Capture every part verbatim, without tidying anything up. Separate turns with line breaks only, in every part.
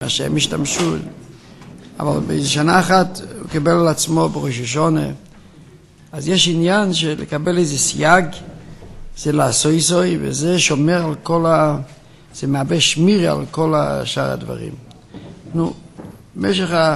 שהם השתמשו, אבל בשנה אחת הוא קיבל על עצמו בראש השונה. אז יש עניין של לקבל איזה סייג, זה לעשוי סוי, וזה שומר על כל ה... זה מהווה שמיר על כל השאר הדברים. נו, במשך ה...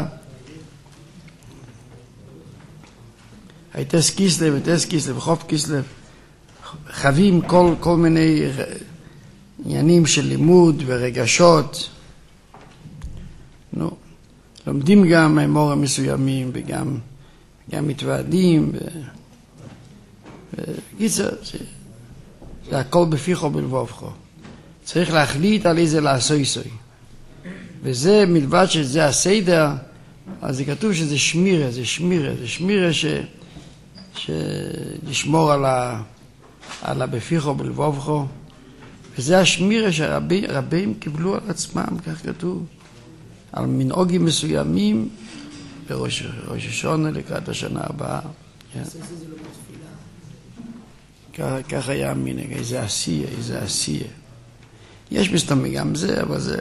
הייטס קיסלב, הייטס קיסלב, חוף קיסלב, חווים כל, כל מיני עניינים של לימוד ורגשות. נו, לומדים גם מהמורים מסוימים וגם גם מתוועדים. ו... וגיצר, זה, זה הכל בפיחו בלבובכו. צריך להחליט על איזה לעשוי סוי. וזה מלבד שזה הסדר, אז זה כתוב שזה שמירה, זה שמירה, זה שמירה ש... שנשמור על ה... על הבפיחו בלבובכו. וזה השמירה שהרבים קיבלו על עצמם, כך כתוב, על מנהוגים מסוימים בראש השונה לקראת השנה הבאה. כך היה מנהג, איזה עשייה, איזה עשייה. יש מסתמי גם זה, אבל זה...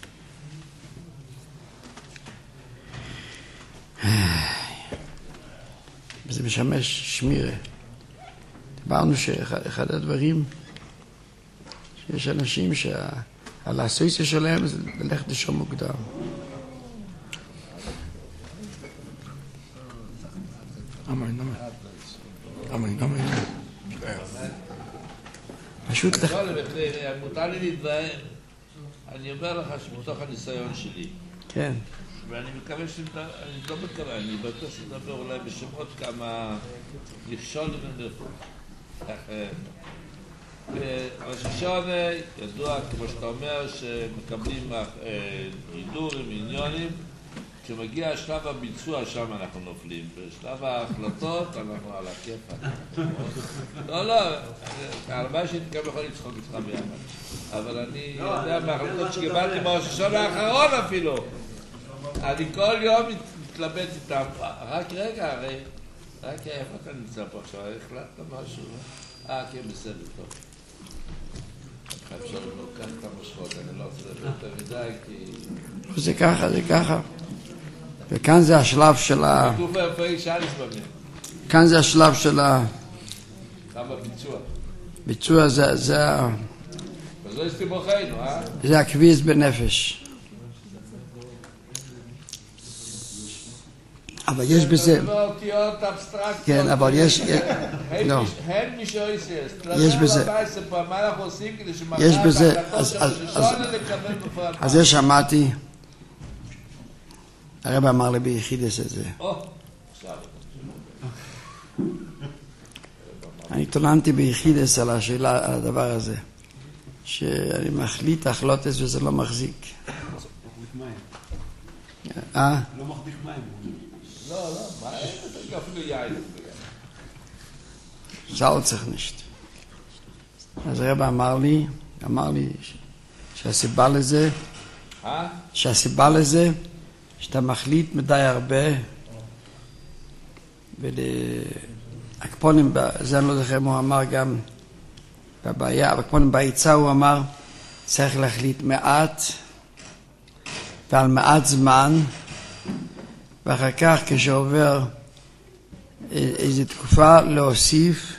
וזה משמש שמירה. דיברנו שאחד הדברים, שיש אנשים שעל האסוציאציה שלהם זה ללכת לישון מוקדם. אמן, אמן. אמן, אמן. פשוט לך...
מותר לי להתבהר, אני אומר לך שמתוך הניסיון שלי.
כן.
ואני מקווה שאתה, אני לא מקווה, אני בטוח שתדבר אולי בשמות כמה נכשולים ונרפו. בראש השונה ידוע, כמו שאתה אומר, שמקבלים הידורים, עניונים, כשמגיע השלב הביצוע שם אנחנו נופלים, בשלב ההחלטות אנחנו על הכיפה. לא, לא, הלוואי שהייתי גם יכול לצחוק איתך ביחד, אבל אני יודע מההחלטות שקיבלתי בראש השונה האחרון אפילו. אני כל יום מתלבט איתם, רק רגע, הרי, רק איפה אתה נמצא פה עכשיו, החלטת משהו? אה, כן, בסדר, טוב. אפשר לבוא כאן את המשכות, אני לא רוצה לדבר יותר מדי, כי...
זה ככה, זה ככה. וכאן זה השלב של ה...
כתוב איפה אישה לסבבים.
כאן זה השלב של ה...
כמה ביצוע.
ביצוע זה... זה ה...
וזו הסתיבוכנו, אה?
זה הכביס בנפש. אבל יש בזה...
זה אותיות אבסטרקטיות.
כן, אבל יש... לא.
הן מי שאויסס.
יש בזה...
מה אנחנו עושים כדי שמחר...
יש בזה... אז זה שמעתי... הרב אמר לי ביחידס את זה. אני תולנתי ביחידס על השאלה, על הדבר הזה. שאני מחליט החלוטס וזה לא מחזיק.
לא מחזיק מים.
אה?
לא מחזיק מים.
לא, לא, מה? אתה אפילו יין.
זל צריך נשת. אז הרב אמר לי, אמר לי שהסיבה לזה, שהסיבה לזה, שאתה מחליט מדי הרבה, והקפונים, זה אני לא זוכר מה הוא אמר גם בבעיה, הקפונים בעיצה הוא אמר, צריך להחליט מעט, ועל מעט זמן, ואחר כך כשעובר איזו תקופה להוסיף,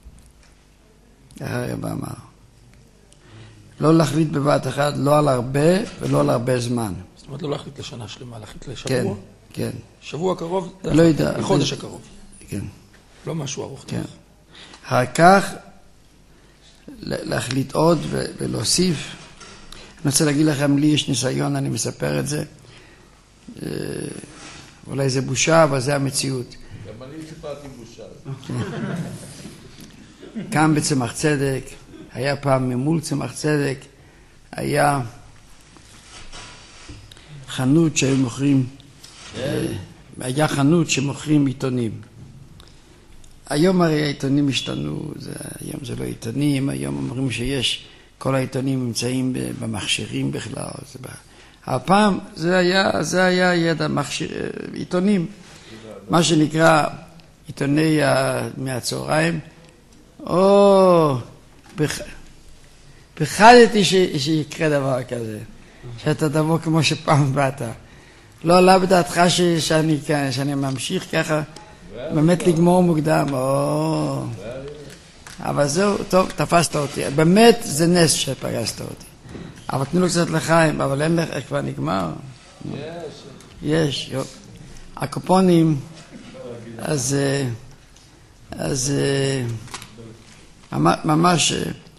הרב אמר, לא להחליט בבת אחת, לא על הרבה ולא על הרבה זמן.
זאת אומרת, לא להחליט לשנה שלמה, להחליט לשבוע?
כן, כן.
שבוע קרוב?
לא יודע.
בחודש הקרוב.
כן.
לא משהו ארוך.
כן. אחר כך, להחליט עוד ולהוסיף. אני רוצה להגיד לכם, לי יש ניסיון, אני מספר את זה. אולי זה בושה, אבל זה המציאות.
גם אני סיפרתי בושה.
כאן בצמח צדק, היה פעם ממול צמח צדק, היה חנות שהיו מוכרים, היה חנות שמוכרים עיתונים. היום הרי העיתונים השתנו, זה, היום זה לא עיתונים, היום אומרים שיש, כל העיתונים נמצאים במכשירים בכלל. זה בא. הפעם זה היה, זה היה ידע מכשיר, עיתונים, מה שנקרא עיתוני מהצהריים, או פחדתי שיקרה דבר כזה. שאתה תבוא כמו שפעם באת. לא עלה בדעתך ש, שאני, שאני ממשיך ככה, באמת לגמור מוקדם. או... אבל זהו, טוב, תפסת אותי. באמת זה נס שפגשת אותי. אבל תנו לו קצת לחיים, אבל אין לך, כבר נגמר.
יש.
יש, יופ. הקופונים, אז, אז ממש,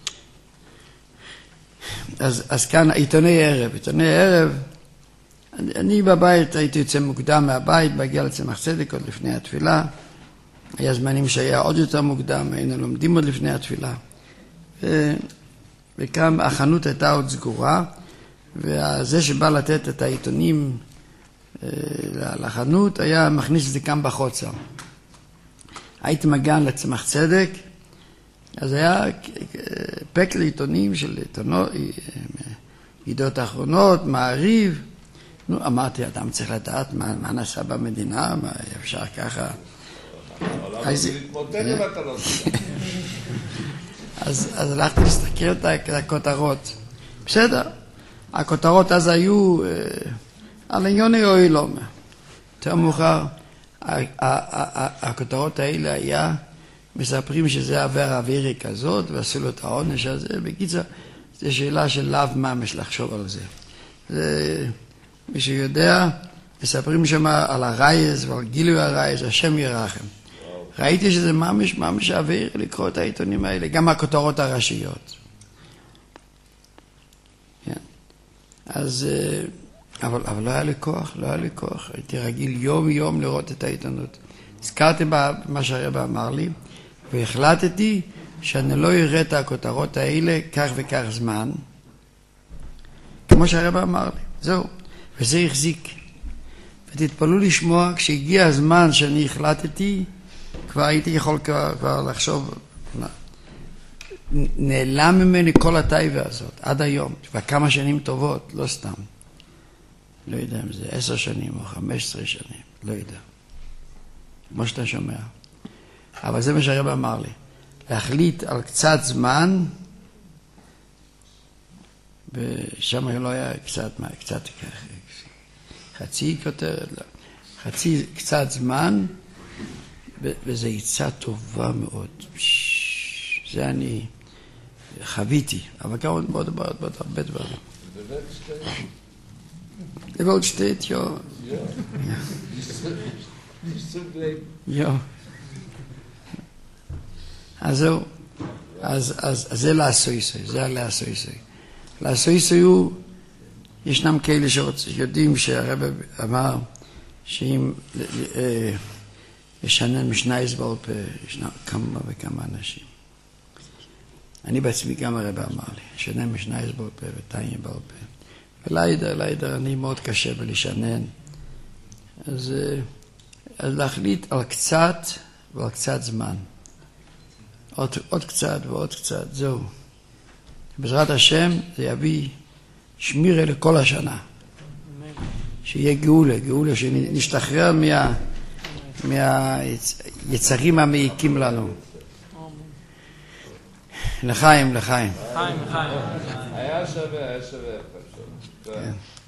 אז, אז כאן עיתוני ערב, עיתוני ערב, אני, אני בבית הייתי יוצא מוקדם מהבית, בהגיע לצמח צדק עוד לפני התפילה, היה זמנים שהיה עוד יותר מוקדם, היינו לומדים עוד לפני התפילה, ו, וכאן החנות הייתה עוד סגורה, וזה שבא לתת את העיתונים לחנות היה מכניס את זה כאן בחוצר. הייתי מגן לצמח צדק, אז היה פק לעיתונים של עיתונות, ידיעות אחרונות, מעריב. נו, אמרתי, אדם צריך לדעת מה, מה נעשה במדינה, מה אפשר ככה. אז, אז, אז הלכתי להסתכל את הכותרות. בסדר, הכותרות אז היו על עניוני אוהלום. יותר מאוחר, הכותרות האלה היה, מספרים שזה עבר אווירי כזאת, ועשו לו את העונש הזה. בקיצור, זו שאלה של לאו ממש לחשוב על זה. זה, מי שיודע, מספרים שם על הרייז ועל גילוי הרייז, השם ירחם. ראיתי שזה ממש ממש אוויר לקרוא את העיתונים האלה, גם הכותרות הראשיות. כן. אז, אבל, אבל לא היה לי כוח, לא היה לי כוח. הייתי רגיל יום יום לראות את העיתונות. הזכרתי במה שהרבא אמר לי, והחלטתי שאני לא אראה את הכותרות האלה כך וכך זמן, כמו שהרבא אמר לי. זהו. וזה החזיק. ותתפלאו לשמוע, כשהגיע הזמן שאני החלטתי, כבר הייתי יכול כבר, כבר לחשוב, נעלם ממני כל הטייבה הזאת, עד היום, כבר כמה שנים טובות, לא סתם. לא יודע אם זה עשר שנים או חמש עשרה שנים, לא יודע. כמו שאתה שומע. אבל זה מה שהרבא אמר לי. להחליט על קצת זמן, ושם לא היה קצת, מה, קצת חצי כותרת, לא. חצי קצת זמן, וזו עצה טובה מאוד. זה אני חוויתי, אבל גם עוד מאוד מאוד מאוד הרבה דברים. זה וולדשטייט, יו. יו. אז זהו. אז זה לעשויסוי, זה לעשויסוי. לעשויסוי הוא, ישנם כאלה שיודעים שהרבא אמר, שאם לשנן משנייס בעל פה, ישנם כמה וכמה אנשים. אני בעצמי גם הרבא אמר לי, לשנן משנייס בעל פה ותניא בעל פה. וליידר, ליידר, אני מאוד קשה בלשנן. אז, אז להחליט על קצת ועל קצת זמן. עוד, עוד קצת ועוד קצת, זהו. בעזרת השם זה יביא שמירה לכל השנה. שיהיה גאולה, גאולה שנשתחרר מה, מהיצרים המעיקים לנו. לחיים, לחיים.
לחיים, לחיים.
היה שווה, היה שווה.
כן.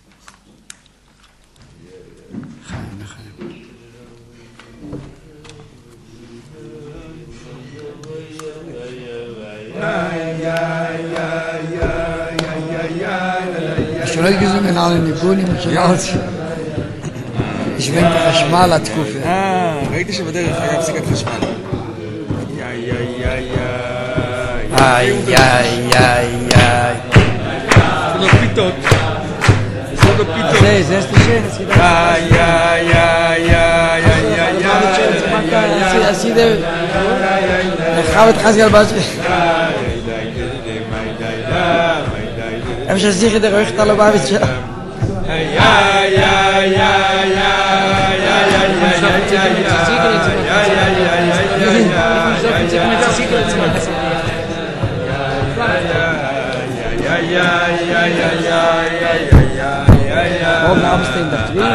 לחיים, לחיים. שלא יגזו מן על הניגונים שלאות ישבן כחשמל התקופה.
אה, ראיתי שבדרך היה הפסקת חשמל. איי איי איי
איי איי איי איי
זה לא פיתות. זה לא פיתות.
זה, זה סלישן.
איי איי איי איי איי איי
עשיתם חב את חזגל בזרי אפשר שזיך את הרוח את הלובביץ שלה
איי איי איי איי
Oben abstehen, das will.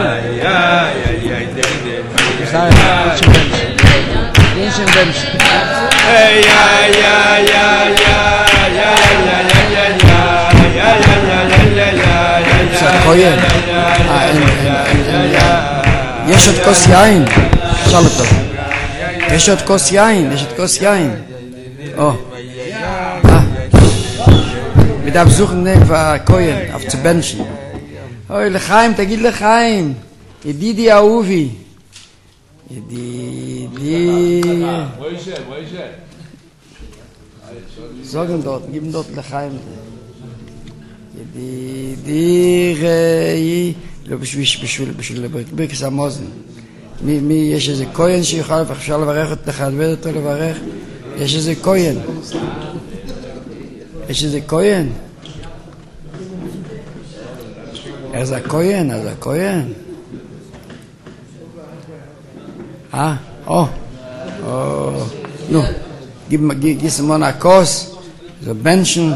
Ich sage, Menschen Menschen.
Hey ja ja ja ja ja ja ja ja ja ja ja ja ja
כהן. אה, אין, אין, אין יין. יש עוד כוס יין? שאל אותו. יש עוד כוס יין, יש עוד כוס יין. או. ודאב זוכן והכהן, אף צבנשן. אוי, לחיים, תגיד לחיים. ידידי אהובי. ידידי...
מוישה, מוישה.
זוגן דort, גיבן דort לחיים. ידידי ראי, לא בשביל, בשביל, בשביל ברקס המוזן. מי, מי, יש איזה כהן שיוכל, אפשר לברך אותו, לכבד אותו לברך? יש איזה כהן. יש איזה כהן. איך זה הכהן? אז הכהן. אה? או. או. נו. גיב סמון הכוס. זה בנשן.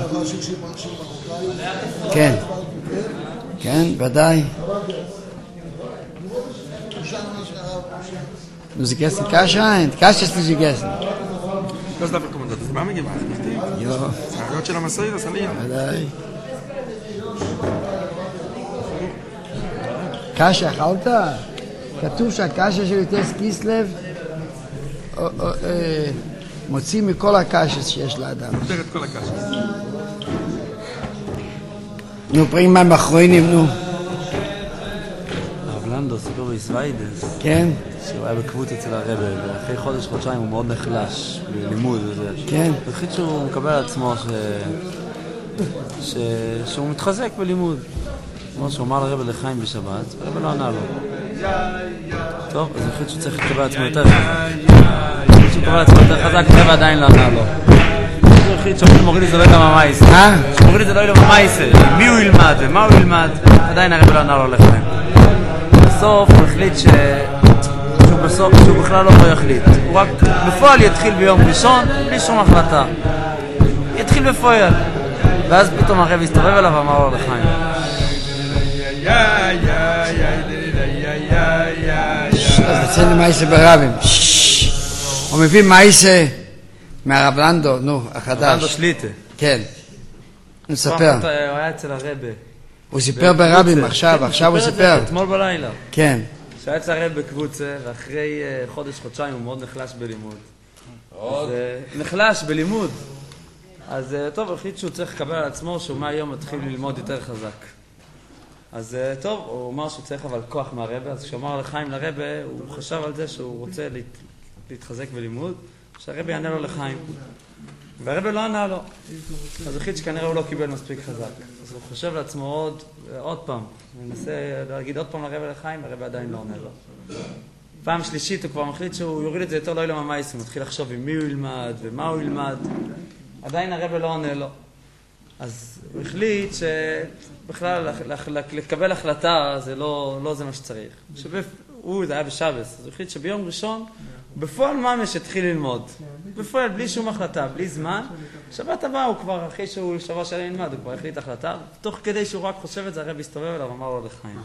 כן. כן, ודאי. Du sie gegessen Kasche ein? Kasche ist nicht gegessen.
Das darf ich kommen, das ist Mama gemacht, richtig?
Ja.
Das hat schon am Masai, das Aliyah.
ודאי. קשה, אכלת? כתוב שהקשה של יוטס קיסלב מוציא מכל הקשה שיש לאדם.
פותר את כל הקשה.
נו, פרעים מים אחרונים, נו.
הרב לנדו סיפר בישווידס.
כן?
שהוא היה בקבוץ אצל הרב, ואחרי חודש, חודשיים הוא מאוד נחלש בלימוד וזה.
כן.
הוא החליט שהוא מקבל על עצמו ש... ש... שהוא מתחזק בלימוד. כמו שהוא אמר לרב לחיים בשבת, הרב לא ענה לו. טוב, אז הוא החליט שהוא צריך לקבל על עצמו יותר חזק. הוא החליט שהוא מקבל על עצמו יותר חזק, הרב עדיין לא ענה לו. הוא החליט שהוא מוריד את זה לא ילם המייסה.
אה?
שהוא מוריד את זה לא ילם המייסה. מי הוא ילמד ומה הוא ילמד, עדיין הרב לא ענה לו לחיים. בסוף הוא החליט ש... שהוא בסוף, שהוא בכלל לא פה יחליט. הוא רק בפועל יתחיל ביום ראשון, בלי שום החלטה. יתחיל בפועל. ואז פתאום הרב הסתובב אליו ואמר לו לחיים.
אז נצא למייסה ברבים. הוא מביא מייסה מהרב לנדו, נו, החדש.
לנדו שליטה.
כן. נספר.
הוא היה אצל הרבה.
הוא סיפר ברבים עכשיו, עכשיו הוא סיפר.
אתמול בלילה.
כן.
שהיה אצל הרבה בקבוצה, ואחרי חודש, חודשיים הוא מאוד נחלש בלימוד.
עוד?
נחלש בלימוד. אז טוב, הוא החליט שהוא צריך לקבל על עצמו שהוא מהיום מתחיל ללמוד יותר חזק. אז טוב, הוא אמר שהוא צריך אבל כוח מהרבה, אז כשהוא אמר לחיים לרבה, הוא חשב על זה שהוא רוצה להת... להתחזק בלימוד, שהרבה יענה לו לחיים. והרבה לא ענה לו. אז הוא החליט שכנראה הוא לא קיבל מספיק חזק. אז הוא חושב לעצמו עוד, עוד פעם, הוא מנסה להגיד עוד פעם לרבה לחיים, והרבה עדיין לא עונה לו. פעם שלישית הוא כבר מחליט שהוא יוריד את זה יותר לא ילם המייס, הוא מתחיל לחשוב עם מי הוא ילמד ומה הוא ילמד. עדיין הרבה לא עונה לו. אז הוא החליט שבכלל לקבל החלטה זה לא, לא זה מה שצריך. הוא, זה היה בשבס, אז הוא החליט שביום ראשון, בפועל ממש התחיל ללמוד. בפועל, בלי שום החלטה, בלי זמן. שבת הבא הוא כבר, אחרי שהוא שבוע שלה ללמד, הוא כבר החליט החלטה. תוך כדי שהוא רק חושב את זה, הרב הסתובב אליו, אמר לו לחיים.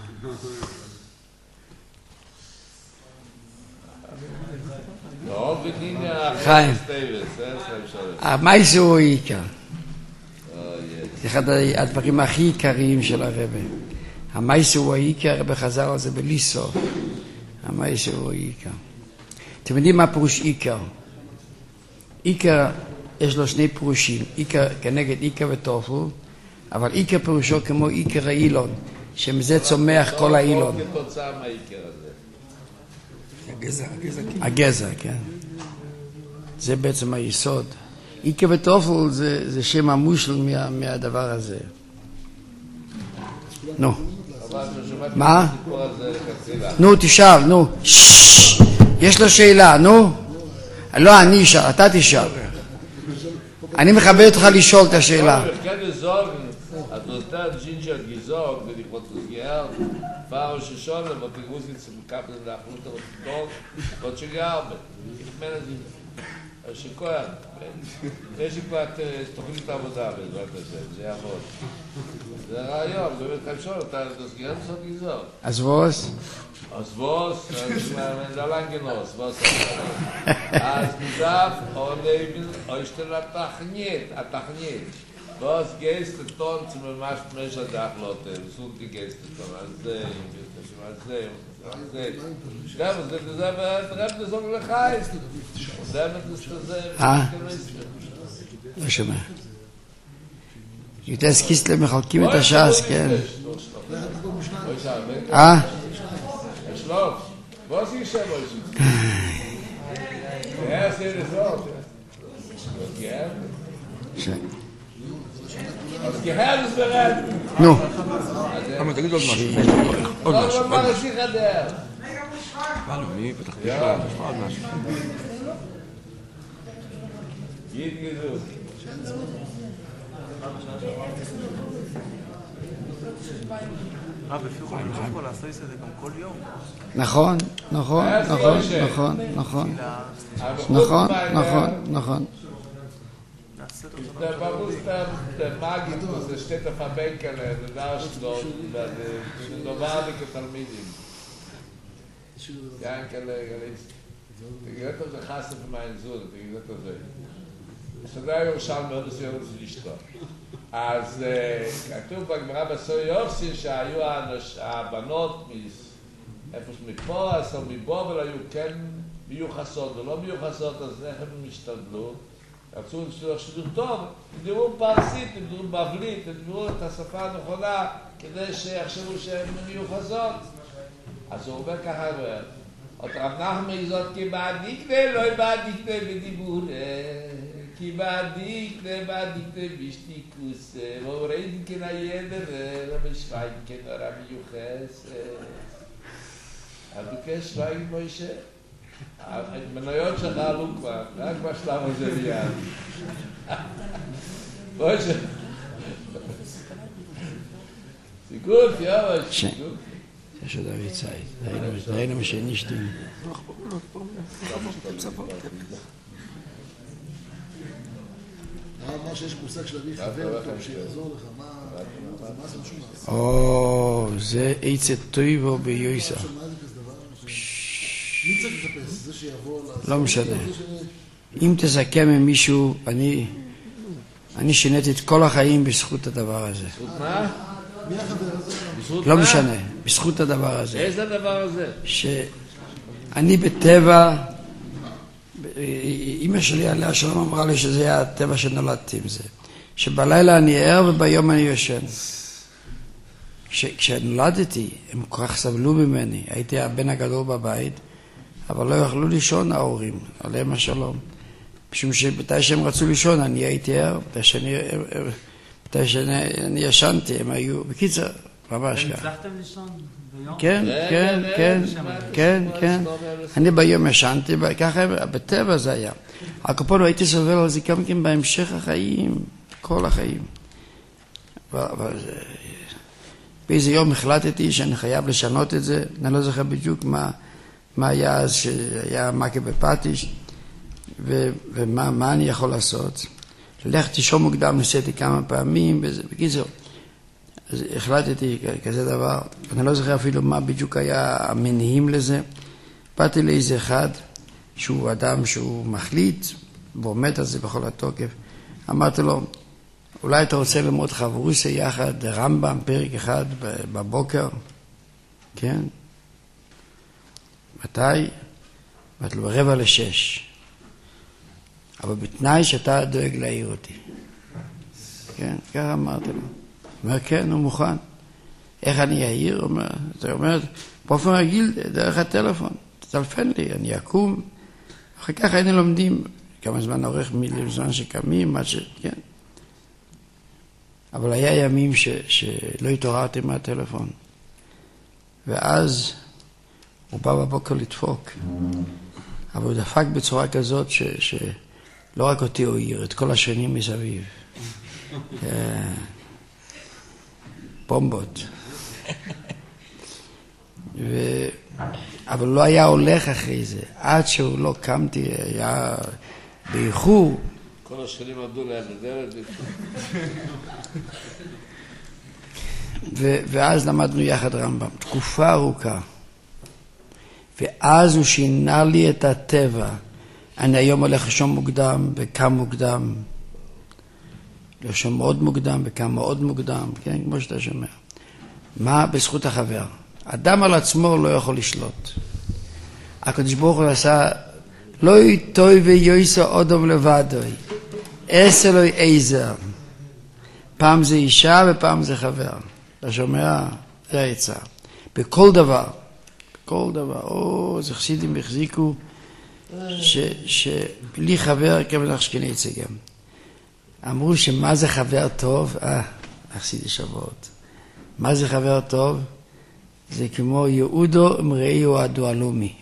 חיים. המייסה הוא העיקר. זה אחד הדברים הכי עיקריים של הרב. המייסה הוא העיקר, הרב חזר על זה בלי סוף. המייסה הוא העיקר. אתם יודעים מה פירוש עיקר? עיקר יש לו שני פירושים, עיקר כנגד עיקר וטופל, אבל עיקר פירושו כמו עיקר האילון, שמזה צומח כל האילון.
כתוצאה מהעיקר הזה.
הגזע, הגזע.
הגזע, כן. זה בעצם היסוד. עיקר וטופל זה, זה שם המושל מה, מהדבר הזה. נו. מה? נו, תשאל, נו. יש לו שאלה, נו. לא, אני אשאל, אתה תשאל. אני מכבד אותך לשאול את השאלה.
אז נותן ג'ינג'ר גיזוג, ולכבות גר, פעם ששון, אבל תגוזי צמקפת לאחרות המתקול, ועוד שגר, יחמן את זה, שכוח, יש לי כבר תוכנית העבודה בעזרת השם, זה יעבוד. זה רעיון, באמת חייב אתה תסגיר לעשות גיזוג.
אז ווס?
אז ווס, זה לנגנוס, ווס. אז נדף, או שתל התכנית, התכנית. Was gehst du dann zum Beispiel Menschen Dachlotte, so die gehst du dann als der, als der, als der. Da was das aber trifft das auch noch heißt. Da wird es das.
אה? לא שומע. יותר סקיסטלה מחלקים את הש"ס, כן. אה?
Schlaf. Was ist er was? Ja, sehr das auch. Ja. אז גהל זה ברד.
נו.
אבל תגיד עוד משהו. עוד משהו.
מה רציך לדעת?
באנו, מי פתח תקווה? נשמע עוד משהו.
גיד גזות.
רב, לפי חוק יכול לעשות את זה גם כל יום.
נכון, נכון, נכון, נכון, נכון. נכון, נכון, נכון.
Der bewusst der Magit, das steht auf der Bänkel, der Darschlot, der normale Talmidim. Ja, kelle, ist. Der gehört auf der Kasse für meinen Sohn, der gehört auf der. Das war ja schon mal das Jahr nicht da. אז כתוב בגמרא בסוי יוחסין שהיו הבנות איפה שמפה, אז מבובל היו כן מיוחסות ולא מיוחסות, אז איך הם השתדלו? רצו שידור טוב, דיברו פרסית, דיברו בבלית, דיברו את השפה הנכונה כדי שיחשבו שהן מיוחסות. אז הוא אומר ככה, עוד רב נחמן זאת כבעדיקנה, לא בעדיקנה בדיבור, כי בעדיקנה, בעדיקנה בשתיקוס, ואוראים כן הידר, רבי שוויים כן הרב מיוחס. אדוקי שוויים מוישה. המנויות שלך עלו כבר, רק בשלב הזה מיד. מוישה. סיכות, יאבא, סיכות.
יש עוד אבי צייד, ראינו מה שנשתים.
מה שיש מושג של אבי חבר טוב שיעזור לך, מה זה משהו?
או, זה עצת טויבו ביועסה.
מי צריך לחפש? זה שיעבור לעשות?
לא משנה. אם תסכם עם מישהו, אני אני שיניתי את כל החיים בזכות הדבר הזה.
בזכות מה?
מי החבר הזה?
לא משנה, בזכות הדבר הזה.
איזה הדבר הזה?
שאני בטבע, אמא שלי עליה שלום אמרה לי שזה היה הטבע שנולדתי עם זה. שבלילה אני ער וביום אני יושן. כשנולדתי, הם כל כך סבלו ממני. הייתי הבן הגדול בבית, אבל לא יכלו לישון ההורים, עליהם השלום. משום שבתי שהם רצו לישון, אני הייתי ער, בתי שאני ישנתי, הם היו, בקיצר, ממש ככה.
הצלחתם לישון ביום?
כן, כן, כן, כן, כן. אני ביום ישנתי, ככה בטבע זה היה. הקופון הייתי סובל על זה גם כן בהמשך החיים, כל החיים. באיזה יום החלטתי שאני חייב לשנות את זה, אני לא זוכר בדיוק מה, מה היה אז שהיה מכה בפטיש, ומה מה אני יכול לעשות. ללכת לישון מוקדם, ניסיתי כמה פעמים, בקיצור. אז החלטתי כזה דבר, אני לא זוכר אפילו מה בדיוק היה המניעים לזה. באתי לאיזה אחד, שהוא אדם שהוא מחליט, ועומד על זה בכל התוקף. אמרתי לו, אולי אתה רוצה ללמוד חברוסיה יחד, רמב"ם, פרק אחד בבוקר? כן. מתי? אמרתי לו, ברבע לשש. אבל בתנאי שאתה דואג להעיר אותי. כן, ככה אמרתי לו. הוא אומר, כן, הוא מוכן. איך אני אעיר? הוא אומר, אתה אומר, באופן רגיל, דרך הטלפון, תטלפן לי, אני אקום. אחר כך היינו לומדים כמה זמן עורך מלזמן שקמים, עד ש... כן. אבל היה ימים ש... שלא התעוררתי מהטלפון. ואז הוא בא בבוקר לדפוק. אבל הוא דפק בצורה כזאת ש... שלא רק אותי הוא העיר, את כל השנים מסביב. בומבות. ו... אבל לא היה הולך אחרי זה. עד שהוא לא קמתי, היה באיחור.
כל השכנים עמדו להם לדלת.
ו... ואז למדנו יחד רמב"ם. תקופה ארוכה. ואז הוא שינה לי את הטבע. אני היום הולך לישון מוקדם וקם מוקדם. לרשום מאוד מוקדם וכמה מאוד מוקדם, כן, כמו שאתה שומע. מה בזכות החבר? אדם על עצמו לא יכול לשלוט. הקדוש ברוך הוא עשה, לא יטוי ויועסו אדם לבדוי, עשה לו עזר. פעם זה אישה ופעם זה חבר. אתה שומע? זה העצה. בכל דבר, בכל דבר, או, זה חסידים החזיקו, שבלי חבר כמובן אשכנזי צגם. אמרו שמה זה חבר טוב? אה, חסידי שבועות. מה זה חבר טוב? זה כמו יהודו אמראיו הדואלומי.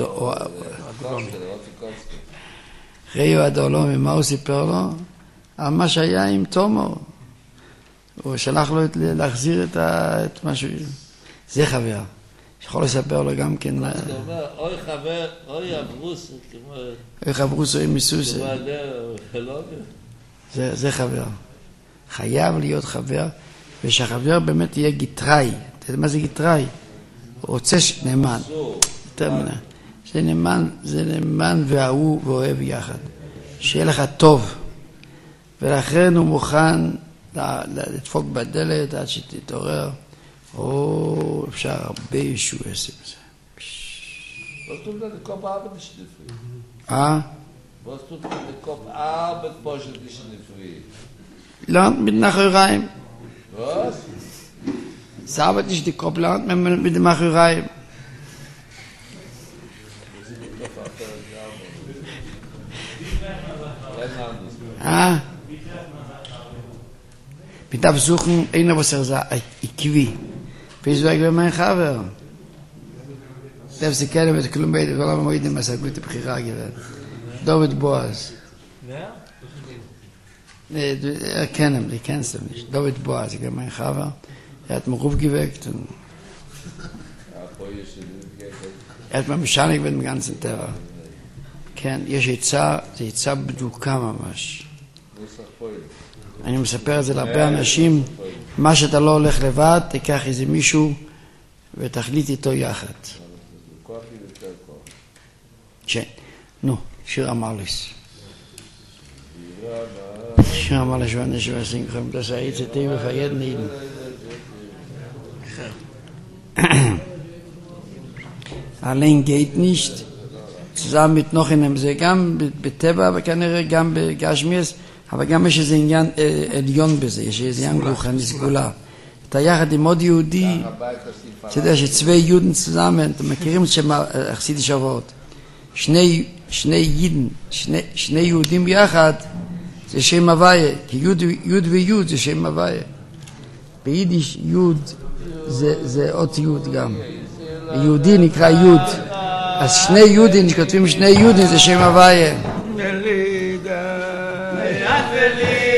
ראיו הדואלומי, מה הוא סיפר לו? על מה שהיה עם תומו. הוא שלח לו להחזיר את משהו. זה חבר. יכול לספר לו גם כן.
אתה אומר, אוי חבר, אוי אברוס, כמו...
אוי חברוס, אוי מיסוס.
כמו הדר, חלוגיה.
זה חבר. חייב להיות חבר, ושהחבר באמת יהיה גיטראי. אתה יודע מה זה גיטראי? הוא רוצה נאמן. זה נאמן, זה נאמן והוא ואוהב יחד. שיהיה לך טוב. ולכן הוא מוכן לדפוק בדלת עד שתתעורר. או אפשר הרבה ישוע עושים את זה.
Was tut der Kopf Arbeit nicht frei?
אה?
Was tut der Kopf Arbeit פושט nicht frei?
לא, מתנחריים.
Was?
זה arbeit nicht die Kopf lernt man mit dem Macherei. Ah. Mit absuchen, einer was er sagt, ikvi. Wieso ich bin mein Chaver? Selbst die Kerle mit Klum beide, weil er moide in was er gute Bechira gewählt. David Boaz.
Wer?
Nee, du, er kennen ihn, die kennst du nicht. David Boaz, ich bin mein Chaver. Er hat mich aufgeweckt und er hat mich bescheinig mit dem ganzen Terror. כן, יש עצה, זה עצה בדוקה ממש. אני מספר את זה להרבה אנשים, מה שאתה לא הולך לבד, תיקח איזה מישהו ותחליט איתו יחד. כן, נו, שיר אמרליס. שיר אמרליס ואני שעושים לכם, das heißt, das Thema für jeden Leben. Allein geht nicht, zusammen mit noch in einem, זה גם בטבע וכנראה גם בגשמיאס, אבל גם יש איזה עניין עליון בזה, יש איזה עניין רוחני סגולה. אתה יחד עם עוד יהודי, אתה יודע שצווי יהודים צזמן, אתם מכירים את שם החסידי שבועות. שני, שני יידן, שני, שני יהודים ביחד, זה שם הוויה, כי יוד, יוד ויוד זה שם הוויה. ביידיש יוד זה, זה אות יוד גם. יהודי נקרא יוד. אז שני יהודים שכותבים שני יהודים זה שם הוויה.
Feliz.